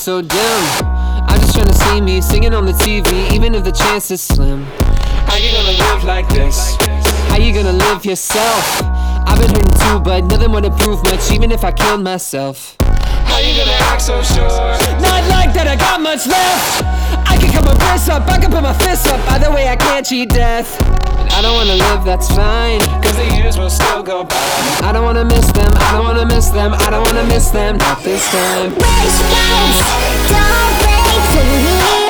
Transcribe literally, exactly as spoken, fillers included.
so dim. I'm just trying to see me singing on the T V, even if the chance is slim. How you gonna live like this? How you gonna live yourself? I've been hurting too, but nothing would improve much, even if I killed myself. How you gonna act so sure? Not like that I got much left. I can cut my wrists up, I can put my fists up. Either way I can't cheat death. And I don't wanna live, that's fine, cause the years will still go by. I don't wanna miss them, I don't wanna miss them, I don't wanna miss them, not this time. Race, don't break till we